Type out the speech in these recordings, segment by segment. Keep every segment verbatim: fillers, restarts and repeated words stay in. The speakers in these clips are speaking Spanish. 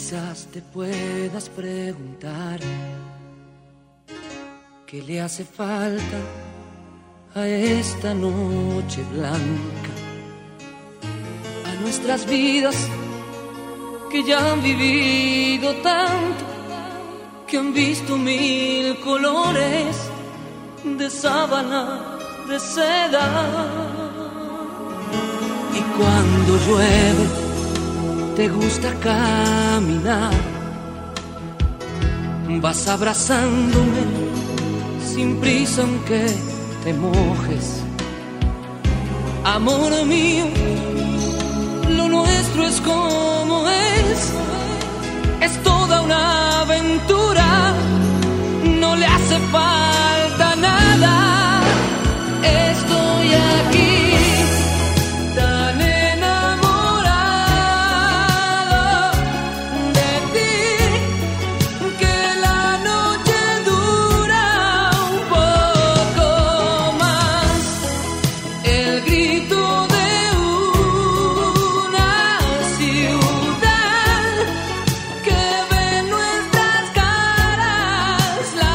Quizás te puedas preguntar qué le hace falta a esta noche blanca, a nuestras vidas que ya han vivido tanto, que han visto mil colores de sábana, de seda. Y cuando llueve te gusta caminar, vas abrazándome sin prisa aunque te mojes. Amor mío, lo nuestro es como es, es toda una aventura, no le hace falta nada. Estoy aquí tan enamorado de ti, que la noche dura un poco más. El grito de una ciudad que ve nuestras caras, la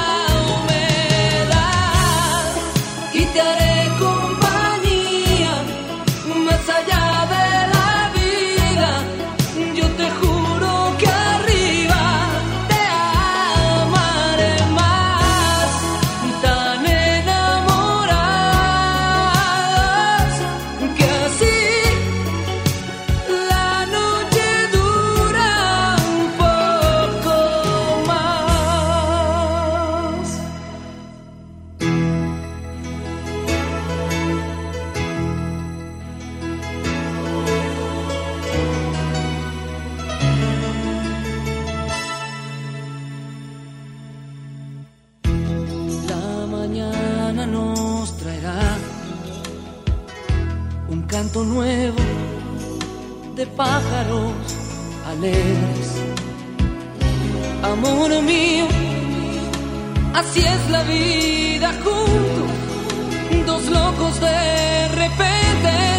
humedad, y te haré compañía más allá de la vida. Yo te juro que arriba te amaré más, tan enamorados que así la noche dura un poco más. La mañana nos traerá un canto nuevo de pájaros alegres. Amor mío, así es la vida juntos, dos locos de repente.